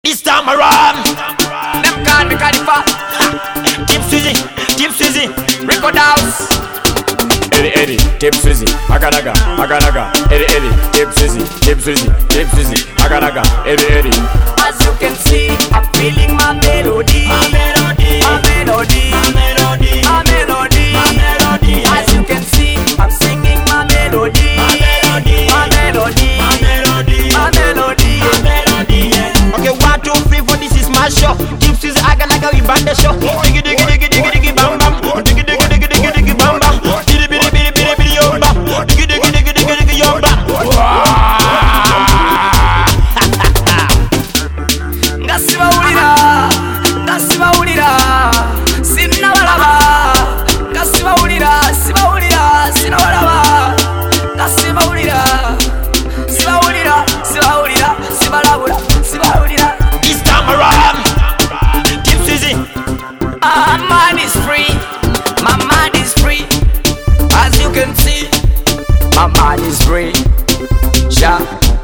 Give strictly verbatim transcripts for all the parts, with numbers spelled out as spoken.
This time around, them call me Khalifa. Team Swizzy, Team Swizzy, Record House. Eddie Eddie, Team Swizzy, Aganaga, Aganaga, Eddie Eddie, Team Swizzy, Team Swizzy, Team Swizzy, Aganaga, Eddie Eddie. As you can see, I'm feeling my melody, my melody, my melody, my melody, my melody, my melody. As you can see, I'm singing my melody, my melody, my melody, my melody, my melody, my melody. Okay, one, two, three, four. This is my show. Team Swizzy, Aganaga, we band the show. Diggy, diggy, diggy, diggy, diggy, bam, bam. Diggy, diggy, diggy, diggy, diggy, bam, bam. Diggy, diggy, diggy, diggy, diggy, yom, bam. Diggy, diggy, diggy, diggy, diggy, yom, bam. Ngasibaulira, ngasibaulira, sinabalaba. Ngasibaulira, sibaulira, sinabalaba. Ngasibaulira, sibaulira, sibaulira, sibalabula, sibaulira. This time around, Team Swizzy. My mind is free, my mind is free. As you can see, my mind is free. Ja.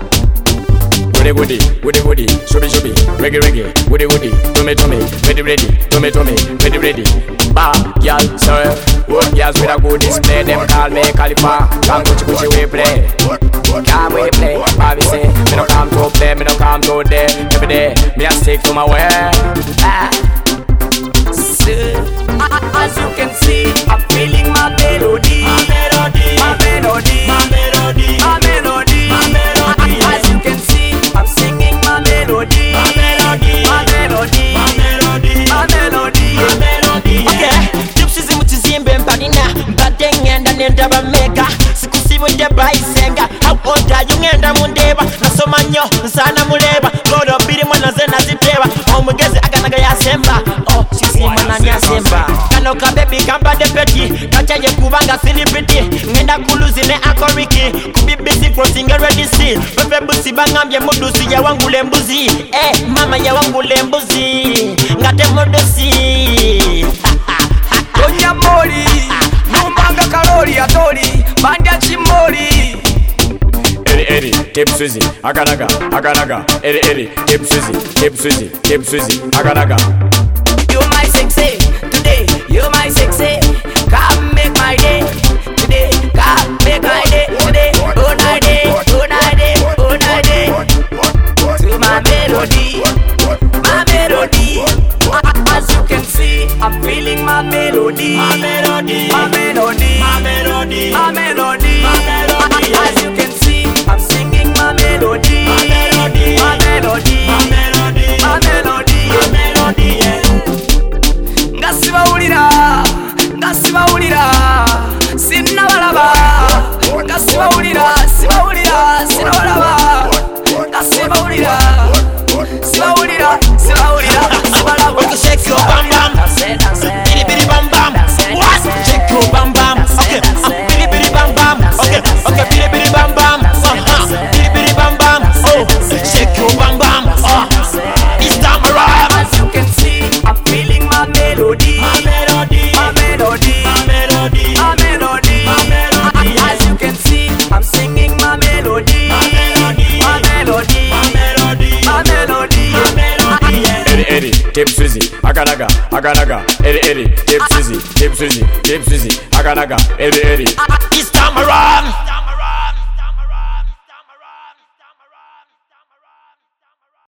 Woody woody, woody woody, shubby shubby, reggae reggae, woody woody, tummy tummy, ready ready, tummy tummy, ready ready. Bah, y'all, sir, good girls with a good display. Them call me Khalifa, come kuchi kuchi we play. Come we play, Bobby say, me no come to play, me no come to day. Every day, me a stick to my way. Ah. So, as you can see, I'm feeling my melody, My melody, my melody, my melody, my melody, my melody. As you can see, I'm singing my melody, My melody, my melody, my melody, my melody, my melody. Okay, Team Swizzy mutizimbe mpadina, mbadde ngenda nenda bameka. Sikusibudde bayisenga, how old are you ngenda mundeba. Nasoma nnyo, nsaana muleba. Godo bbiri mwana ze naziteeba. Omugezi Aganaga yasemba, oh Swizzy mwana nyasemba. Kano kabebi kambadde peti, kachaye kubanga silipiti. Ngenda kuluzi ne akoriki, kubi busy crossing a ready sea. Bebe busi bangambye mudusi yawangula embuzi. Eh, mama yawangula embuzi, ngate mudusi. Tonya mori, numanga kalori atori, bandya chimori. Eddie Eddie, Team Swizzy, Aganaga, Aganaga, Eddie Eddie, Team Swizzy, Team Swizzy, Team Swizzy, Aganaga. You my sexy, today, you my sexy. Come make my day, today, come make my day, today. Oh night day, oh night day, oh night day. To my melody, my melody. As you can see, I'm feeling my melody, My melody, my melody, my melody, my melody. my melody. As you can see, I'm singing my melody, My melody, my melody, my melody, my melody. my melody. Ngasibaulira, ngasibaulira, sinabalaba. Ngasibaulira, sibaulira, sinabalaba. Ngasibaulira, sibaulira, sibaulira, sibalaba. Okay, shake your bam bam. Dance, dance, Bitty bitty bam bam. What? Shake your bam bam. Okay, uh, bitty bitty bam bam. Okay, okay, bitty bitty bam bam. Uh-huh. Bitty bitty bam bam. Oh, shake your bam bam. Oh, this time around. As you can see, I'm feeling my melody, My melody, my melody, my melody, my melody. my melody. As you can see, I'm singing my melody, My melody, my melody, my melody, my melody. my melody. Eddie Eddie, Team Swizzy, Aganaga, Aganaga, Eddie Eddie, Team Swizzy, Team Swizzy, Team Swizzy, Aganaga, Eddie Eddie. This time around.